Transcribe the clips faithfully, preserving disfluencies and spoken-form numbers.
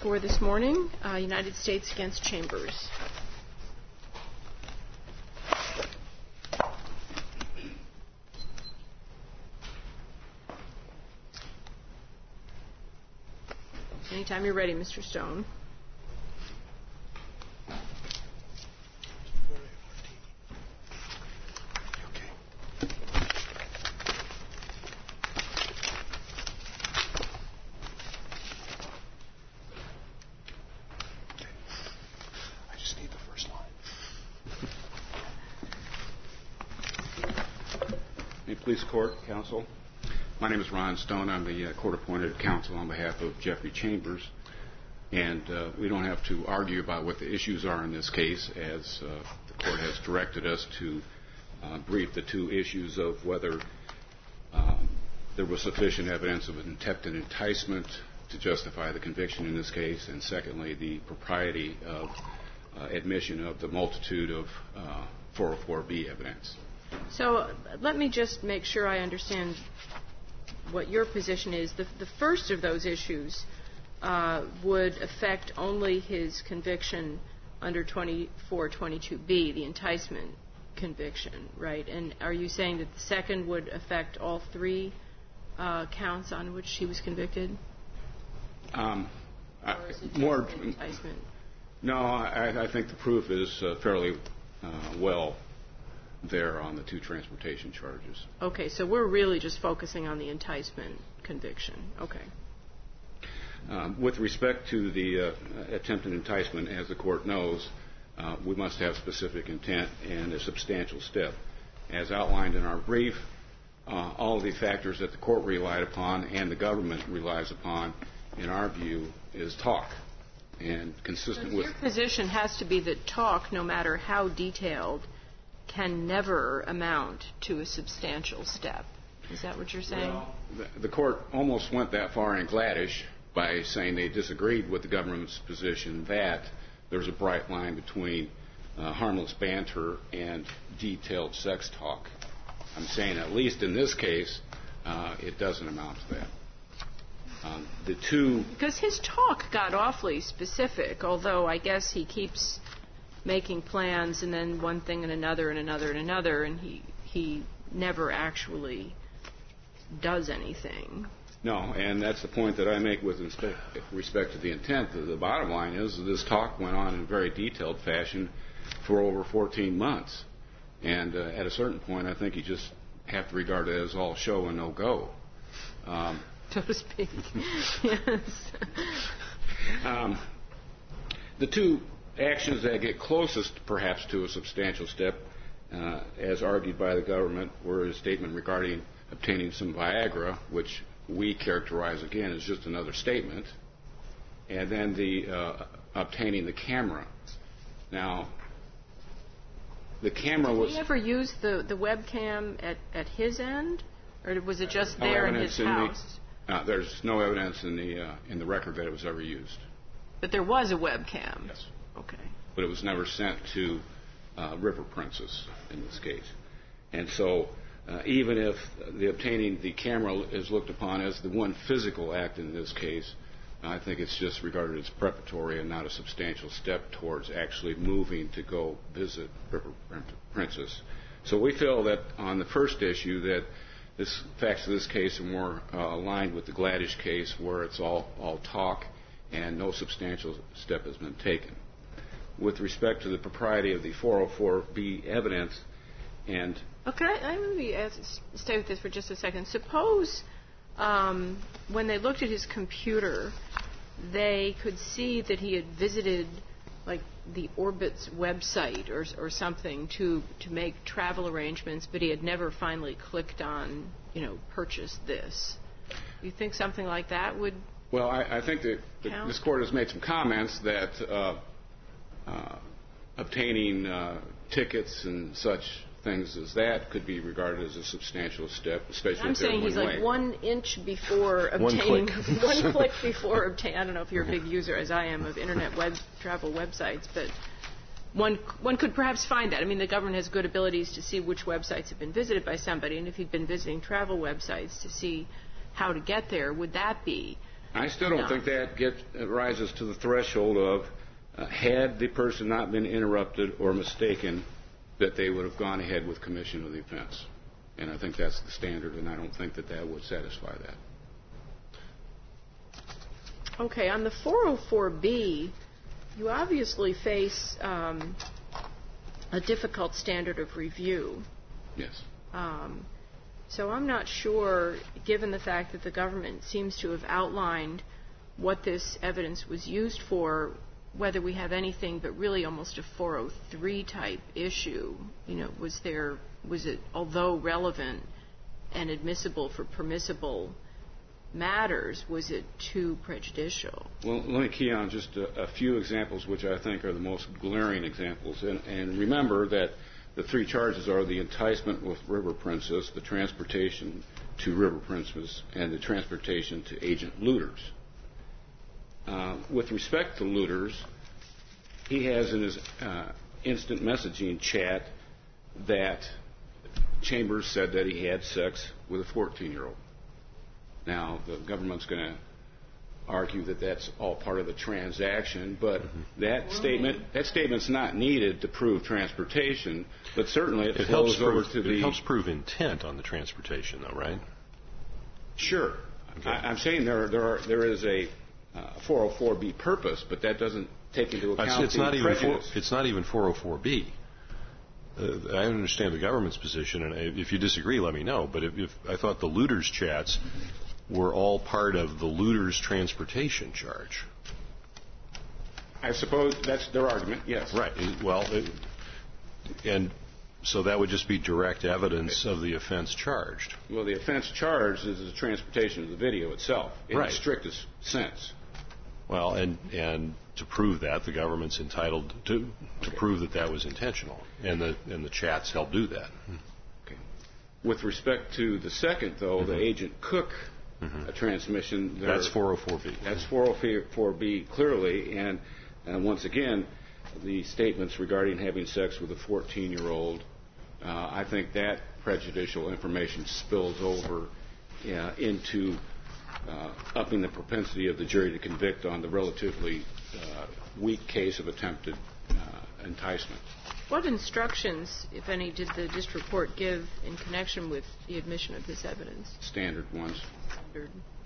For this morning, uh, United States against Chambers. Anytime you're ready, Mister Stone. Police Court, Counsel. My name is Ron Stone. I'm the uh, court-appointed counsel on behalf of Jeffrey Chambers. And uh, we don't have to argue about what the issues are in this case, as uh, the court has directed us to uh, brief the two issues of whether um, there was sufficient evidence of an attempted enticement to justify the conviction in this case, and secondly, the propriety of uh, admission of the multitude of uh, four oh four B evidence. So uh, let me just make sure I understand what your position is. The, the first of those issues uh, would affect only his conviction under twenty-four twenty-two B, the enticement conviction, right? And are you saying that the second would affect all three uh, counts on which he was convicted? Um, or is it just more enticement? No, I, I think the proof is uh, fairly uh, well there on the two transportation charges. Okay, so we're really just focusing on the enticement conviction. Okay. Um, with respect to the uh, attempted enticement, as the court knows, uh, we must have specific intent and a substantial step. As outlined in our brief, uh, all of the factors that the court relied upon and the government relies upon, in our view, is talk. And consistent so with... Your position has to be that talk, no matter how detailed, can never amount to a substantial step. Is that what you're saying? Well, the, the court almost went that far in Gladish by saying they disagreed with the government's position that there's a bright line between uh, harmless banter and detailed sex talk. I'm saying at least in this case, uh, it doesn't amount to that. Um, the two... Because his talk got awfully specific, although I guess he keeps making plans and then one thing and another and another and another, and he he never actually does anything. No, and that's the point that I make with respect to the intent. The, the bottom line is that this talk went on in a very detailed fashion for over fourteen months. And uh, at a certain point, I think you just have to regard it as all show and no go. Um, so to speak. Yes. Um, the two actions that get closest, perhaps, to a substantial step, uh, as argued by the government, were a statement regarding obtaining some Viagra, which we characterize, again, as just another statement, and then the uh, obtaining the camera. Now, the camera was... Did he ever use the, the webcam at, at his end, or was it just no there in his in house? The, uh, there's no evidence in the uh, in the record that it was ever used. But there was a webcam? Yes. Okay. But it was never sent to uh, River Princess in this case. And so uh, even if the obtaining the camera is looked upon as the one physical act in this case, I think it's just regarded as preparatory and not a substantial step towards actually moving to go visit River Princess. So we feel that on the first issue that this facts of this case are more uh, aligned with the Gladish case, where it's all, all talk and no substantial step has been taken. With respect to the propriety of the four oh four B evidence, and... Okay, I, let me ask, stay with this for just a second. Suppose um, when they looked at his computer, they could see that he had visited, like, the Orbitz website or, or something to, to make travel arrangements, but he had never finally clicked on, you know, purchase this. You think something like that would... Well, I, I think that the, this Court has made some comments that uh, uh, obtaining uh, tickets and such things as that could be regarded as a substantial step, especially I'm if they're saying he's one like way. one inch before One obtaining... click. one click before obtaining... I don't know if you're a big user, as I am, of Internet web travel websites, but one one could perhaps find that. I mean, the government has good abilities to see which websites have been visited by somebody, and if he'd been visiting travel websites to see how to get there, would that be I still don't enough. think that gets, rises to the threshold of uh, had the person not been interrupted or mistaken, that they would have gone ahead with commission of the offense. And I think that's the standard, and I don't think that that would satisfy that. Okay, on the four oh four B, you obviously face um, a difficult standard of review. Yes. Um, so I'm not sure, given the fact that the government seems to have outlined what this evidence was used for, whether we have anything but really almost a four oh three type issue. You know, was there, was it, although relevant and admissible for permissible matters, was it too prejudicial? Well, let me key on just a, a few examples which I think are the most glaring examples. And, and remember that the three charges are the enticement with River Princess, the transportation to River Princess, and the transportation to Agent Looters. Uh, with respect to Looters, he has in his uh, instant messaging chat that Chambers said that he had sex with a fourteen-year-old. Now, the government's going to argue that that's all part of the transaction, but mm-hmm. that statement that statement's not needed to prove transportation, but certainly it, it flows helps over prove, to it the... It helps prove intent on the transportation, though, right? Sure. Okay. I, I'm saying there, there, are, there is a uh, four oh four B purpose, but that doesn't take into account it's the not even prejudice. for, it's not even four oh four B. Uh, I understand the government's position, and if you disagree, let me know. But if, if I thought the Looters chats were all part of the Looters transportation charge. I suppose that's their argument, yes. Right. Well, it, and so that would just be direct evidence of the offense charged. Well, the offense charged is the transportation of the video itself, in right. the strictest sense. Well, and and to prove that, the government's entitled to to okay. prove that that was intentional, and the and the chats help do that. Okay. With respect to the second, though, mm-hmm. the Agent Cook mm-hmm. uh, transmission, that's four oh four B. That's four oh four B clearly, and uh, once again, the statements regarding having sex with a fourteen-year-old, uh, I think that prejudicial information spills over uh, into uh, upping the propensity of the jury to convict on the relatively uh, weak case of attempted uh, enticement. What instructions, if any, did the district court give in connection with the admission of this evidence? Standard ones. Standard.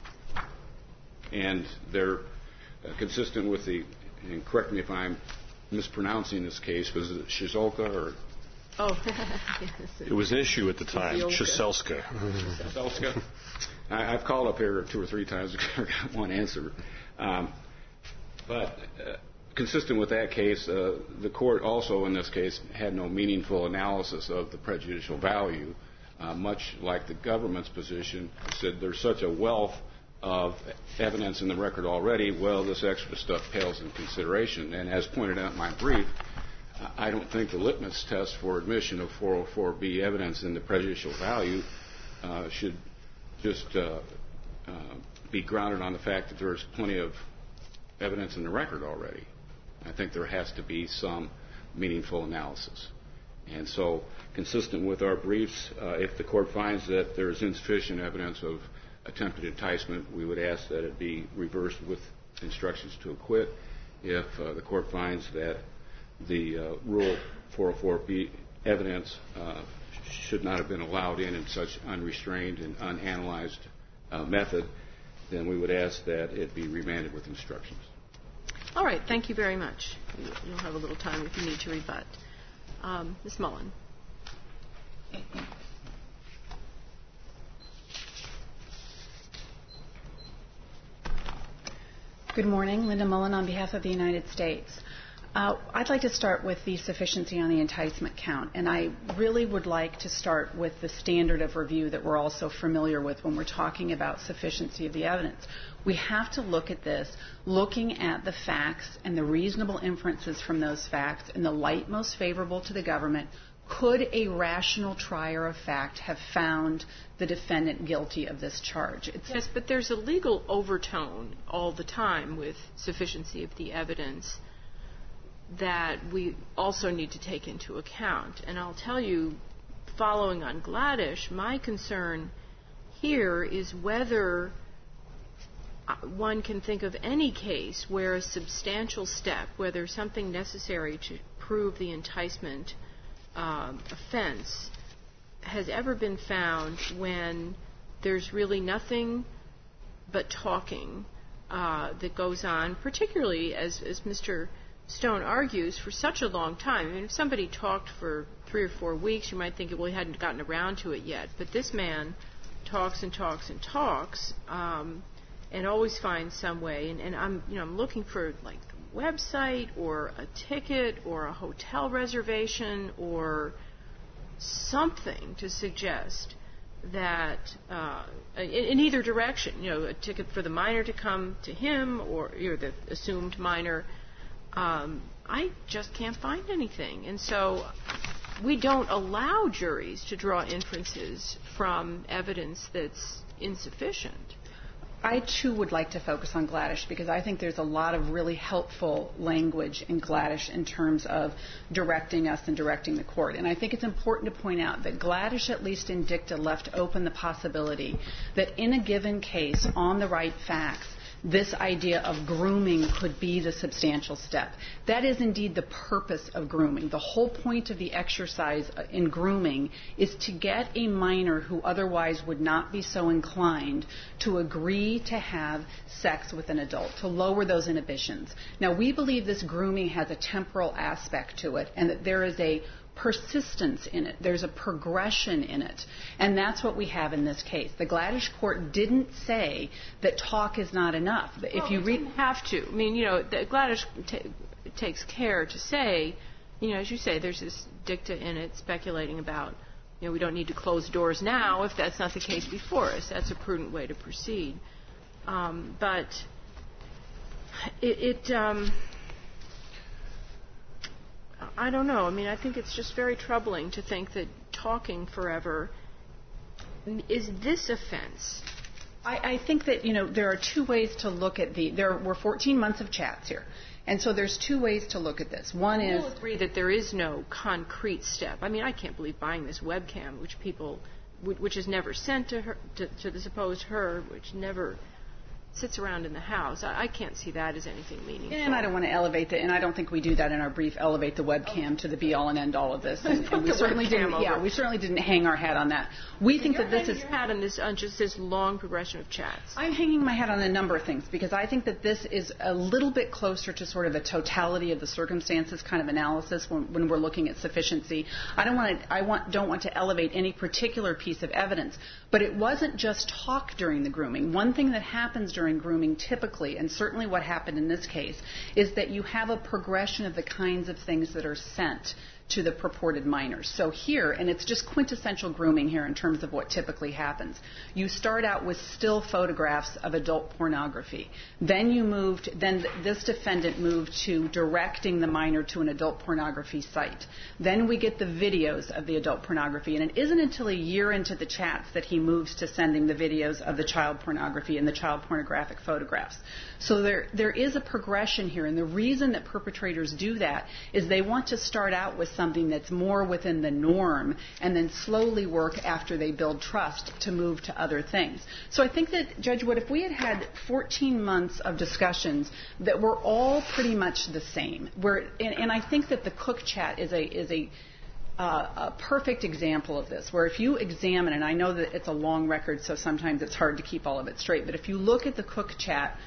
And they're uh, consistent with the, and correct me if I'm mispronouncing this case, was it Shizolka or? Oh, yes. It was an issue at the time, Shiselska. Shiselska. I've called up here two or three times and got one answer. Um, but uh, consistent with that case, uh, the court also in this case had no meaningful analysis of the prejudicial value, uh, much like the government's position said there's such a wealth of evidence in the record already, well, this extra stuff pales in consideration. And as pointed out in my brief, I don't think the litmus test for admission of four oh four B evidence in the prejudicial value uh, should just uh, uh, be grounded on the fact that there's plenty of evidence in the record already. I think there has to be some meaningful analysis. And so, consistent with our briefs, uh, if the court finds that there is insufficient evidence of attempted enticement, we would ask that it be reversed with instructions to acquit. If uh, the court finds that the uh, Rule four oh four B evidence uh, should not have been allowed in in such unrestrained and unanalyzed uh, method, then we would ask that it be remanded with instructions. All right. Thank you very much. You'll have a little time if you need to rebut. Um, Miz Mullen. Good morning. Linda Mullen on behalf of the United States. Uh, I'd like to start with the sufficiency on the enticement count, and I really would like to start with the standard of review that we're also familiar with when we're talking about sufficiency of the evidence. We have to look at this looking at the facts and the reasonable inferences from those facts in the light most favorable to the government. Could a rational trier of fact have found the defendant guilty of this charge? It's yes, but there's a legal overtone all the time with sufficiency of the evidence that we also need to take into account. And I'll tell you, following on Gladish, my concern here is whether one can think of any case where a substantial step, whether something necessary to prove the enticement um, offense, has ever been found when there's really nothing but talking uh, that goes on, particularly, as, as Mister Stone argues, for such a long time. I mean, if somebody talked for three or four weeks, you might think, well, he hadn't gotten around to it yet. But this man talks and talks and talks, um, and always finds some way. And, and I'm, you know, I'm looking for like the website or a ticket or a hotel reservation or something to suggest that uh, in, in either direction, you know, a ticket for the minor to come to him or you know, the assumed minor. Um, I just can't find anything. And so we don't allow juries to draw inferences from evidence that's insufficient. I, too, would like to focus on Gladish because I think there's a lot of really helpful language in Gladish in terms of directing us and directing the court. And I think it's important to point out that Gladish, at least in dicta, left open the possibility that in a given case, on the right facts, this idea of grooming could be the substantial step. That is indeed the purpose of grooming. The whole point of the exercise in grooming is to get a minor who otherwise would not be so inclined to agree to have sex with an adult, to lower those inhibitions. Now, we believe this grooming has a temporal aspect to it and that there is a persistence in it. There's a progression in it. And that's what we have in this case. The Gladish court didn't say that talk is not enough. If well, you read, didn't have to. I mean, you know, the Gladish t- takes care to say, you know, as you say, there's this dicta in it speculating about, you know, we don't need to close doors now if that's not the case before us. That's a prudent way to proceed. Um, but it, it um, I don't know. I mean, I think it's just very troubling to think that talking forever is this offense. I, I think that, you know, there are two ways to look at the, there were fourteen months of chats here. And so there's two ways to look at this. One I is... will agree that there is no concrete step. I mean, I can't believe buying this webcam, which people, which is never sent to her, to, to the supposed her, which never sits around in the house. I, I can't see that as anything meaningful. And I don't want to elevate the, and I don't think we do that in our brief, elevate the webcam oh. to the be-all and end-all of this. And, and we certainly didn't. Over. Yeah, we certainly didn't hang our hat on that. We think You're that this is. Your hat on this on just this long progression of chats. I'm hanging my hat on a number of things because I think that this is a little bit closer to sort of a totality of the circumstances kind of analysis when, when we're looking at sufficiency. I don't want to. I want don't want to elevate any particular piece of evidence, but it wasn't just talk during the grooming. One thing that happens during grooming typically. And certainly what happened in this case, is that you have a progression of the kinds of things that are sent to the purported minors. So here, and it's just quintessential grooming here in terms of what typically happens, you start out with still photographs of adult pornography. Then you moved, then this defendant moved to directing the minor to an adult pornography site. Then we get the videos of the adult pornography, and it isn't until a year into the chats that he moves to sending the videos of the child pornography and the child pornographic photographs. So there, there is a progression here, and the reason that perpetrators do that is they want to start out with something that's more within the norm and then slowly work after they build trust to move to other things. So I think that, Judge Wood, if we had had fourteen months of discussions that were all pretty much the same, where, and, and I think that the Cook chat is a is a Uh, a perfect example of this, where if you examine, and I know that it's a long record, so sometimes it's hard to keep all of it straight, but if you look at the Cook chat,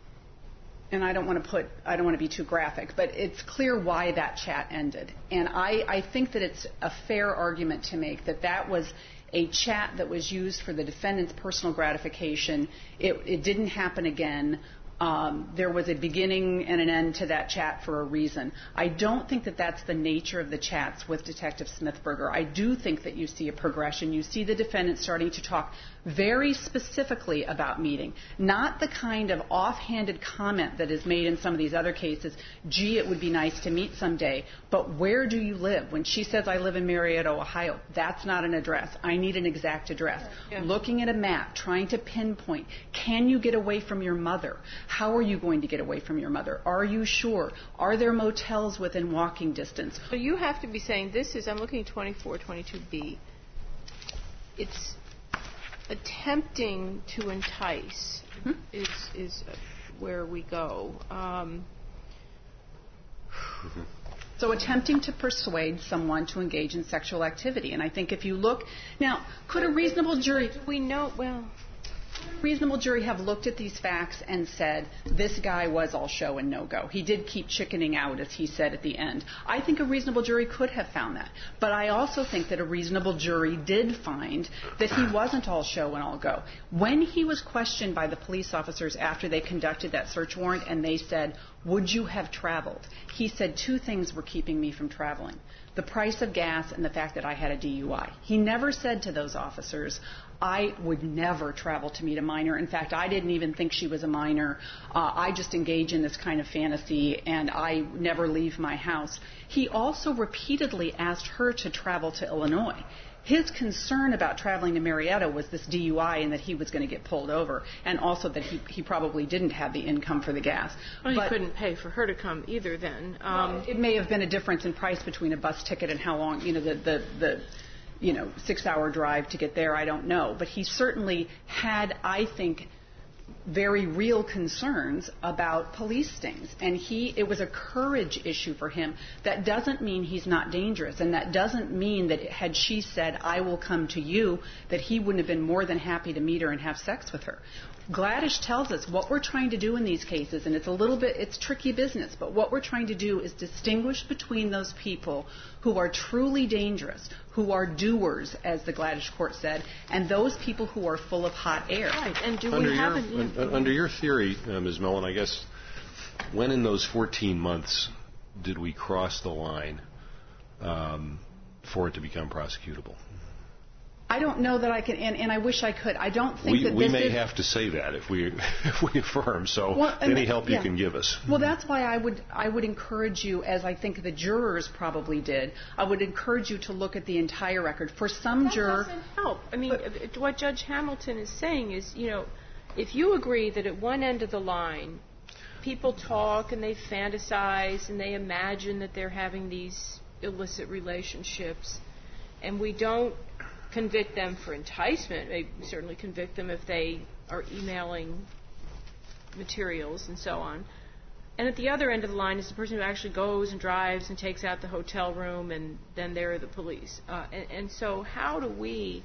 and I don't want to put, I don't want to be too graphic, but it's clear why that chat ended. And I, I think that it's a fair argument to make that that was a chat that was used for the defendant's personal gratification. It, it didn't happen again. Um, there was a beginning and an end to that chat for a reason. I don't think that that's the nature of the chats with Detective Smithberger. I do think that you see a progression. You see the defendant starting to talk very specifically about meeting, not the kind of offhanded comment that is made in some of these other cases, gee, it would be nice to meet someday, but where do you live? When she says, I live in Marietta, Ohio, that's not an address. I need an exact address. Yeah. Looking at a map, trying to pinpoint, can you get away from your mother? How are you going to get away from your mother? Are you sure? Are there motels within walking distance? So you have to be saying, this is, I'm looking at twenty-four twenty-two B. It's attempting to entice mm-hmm. is is where we go. Um, mm-hmm. So attempting to persuade someone to engage in sexual activity. And I think if you look... Now, could a reasonable jury... Do we know... Well... Could a reasonable jury have looked at these facts and said, this guy was all show and no go? He did keep chickening out, as he said at the end. I think a reasonable jury could have found that. But I also think that a reasonable jury did find that he wasn't all show and all go. When he was questioned by the police officers after they conducted that search warrant and they said, would you have traveled? He said two things were keeping me from traveling: the price of gas and the fact that I had a D U I. He never said to those officers, I would never travel to meet a minor. In fact, I didn't even think she was a minor. Uh, I just engage in this kind of fantasy, and I never leave my house. He also repeatedly asked her to travel to Illinois. His concern about traveling to Marietta was this D U I and that he was going to get pulled over, and also that he, he probably didn't have the income for the gas. Well, but, he couldn't pay for her to come either then. Um, well, it may have been a difference in price between a bus ticket and how long, you know, the, the, the you know, six-hour drive to get there. I don't know. But he certainly had, I think, very real concerns about police stings. And he, it was a courage issue for him. That doesn't mean he's not dangerous. And that doesn't mean that had she said, I will come to you, that he wouldn't have been more than happy to meet her and have sex with her. Gladish tells us what we're trying to do in these cases, and it's a little bit, it's tricky business, but what we're trying to do is distinguish between those people who are truly dangerous, who are doers, as the Gladish court said, and those people who are full of hot air. Right, and do under we your, have an... un, Under your theory, uh, Miz Mellon, I guess, when in those fourteen months did we cross the line um, for it to become prosecutable? I don't know that I can, and, and I wish I could. I don't think we, that we this may is, have to say that if we if we affirm. So well, any help yeah. you can give us. Well, that's why I would I would encourage you, as I think the jurors probably did. I would encourage you to look at the entire record. For some that juror, doesn't help. I mean, but, what Judge Hamilton is saying is, you know, if you agree that at one end of the line, people talk and they fantasize and they imagine that they're having these illicit relationships, and we don't convict them for enticement. They certainly convict them if they are emailing materials and so on. And at the other end of the line is the person who actually goes and drives and takes out the hotel room, and then there are the police. Uh, and, and so how do we,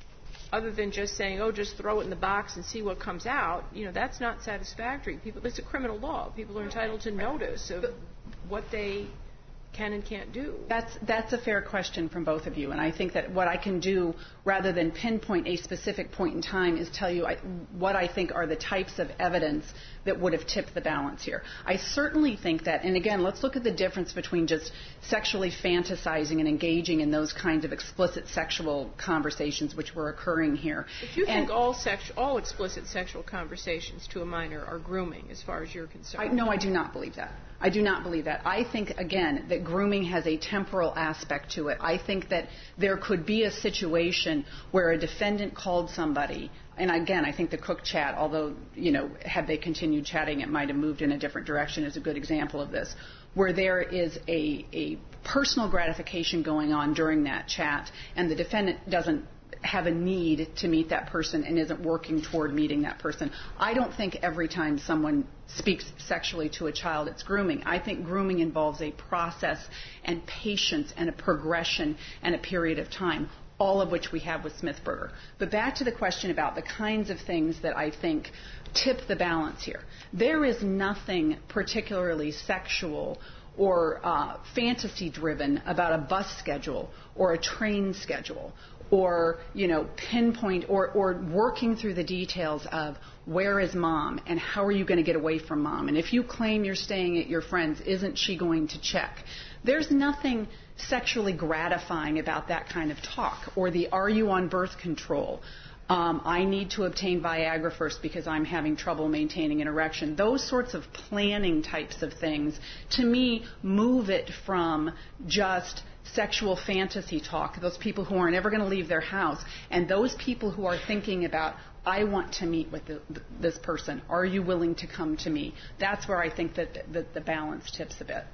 other than just saying, oh, just throw it in the box and see what comes out, you know, that's not satisfactory. People, it's a criminal law. People are entitled to notice of what they can and can't do. That's that's a fair question from both of you, and I think that what I can do, rather than pinpoint a specific point in time, is tell you I, what I think are the types of evidence that would have tipped the balance here. I certainly think that, and again, let's look at the difference between just sexually fantasizing and engaging in those kinds of explicit sexual conversations which were occurring here. If you and think all sex, all explicit sexual conversations to a minor are grooming, as far as you're concerned? I, no, I do not believe that. I do not believe that. I think, again, that grooming has a temporal aspect to it. I think that there could be a situation where a defendant called somebody, and again, I think the Cook chat, although, you know, had they continued chatting, it might have moved in a different direction, is a good example of this, where there is a, a personal gratification going on during that chat, and the defendant doesn't have a need to meet that person and isn't working toward meeting that person. I don't think every time someone speaks sexually to a child it's grooming. I think grooming involves a process and patience and a progression and a period of time, all of which we have with Smithburger. But back to the question about the kinds of things that I think tip the balance here. There is nothing particularly sexual or uh, fantasy-driven about a bus schedule or a train schedule, or, you know, pinpoint or, or working through the details of where is mom and how are you going to get away from mom. And if you claim you're staying at your friend's, isn't she going to check? There's nothing sexually gratifying about that kind of talk. Or the are you on birth control? Um, I need to obtain Viagra first because I'm having trouble maintaining an erection. Those sorts of planning types of things, to me, move it from just sexual fantasy talk, those people who aren't ever going to leave their house, and those people who are thinking about, I want to meet with the, this person. Are you willing to come to me? That's where I think that the, the balance tips a bit.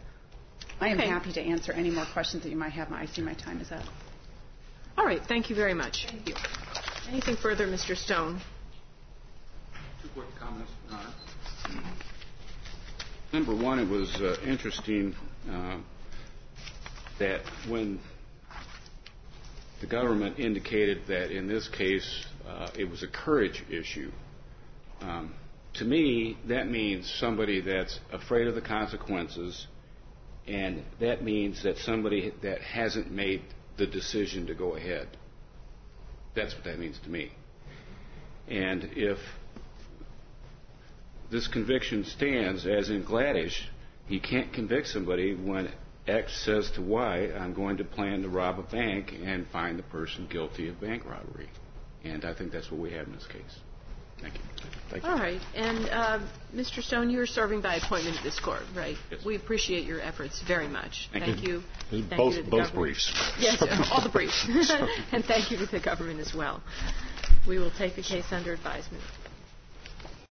I am okay. happy to answer any more questions that you might have. I see my time is up. All right. Thank you very much. Thank you. Anything further, Mister Stone? Two quick comments. Uh, number one, it was uh, interesting uh, that when the government indicated that in this case uh, it was a courage issue, um, to me that means somebody that's afraid of the consequences, and that means that somebody that hasn't made the decision to go ahead. That's what that means to me. And if this conviction stands, as in Gladish, he can't convict somebody when X says to Y, I'm going to plan to rob a bank and find the person guilty of bank robbery. And I think that's what we have in this case. Thank you. Thank you. All right. And uh, Mister Stone, you're serving by appointment at this court, right? Yes. We appreciate your efforts very much. Thank Thank you. you. Thank Both, you to the both government. briefs. Yes, all the briefs. And thank you to the government as well. We will take the case under advisement.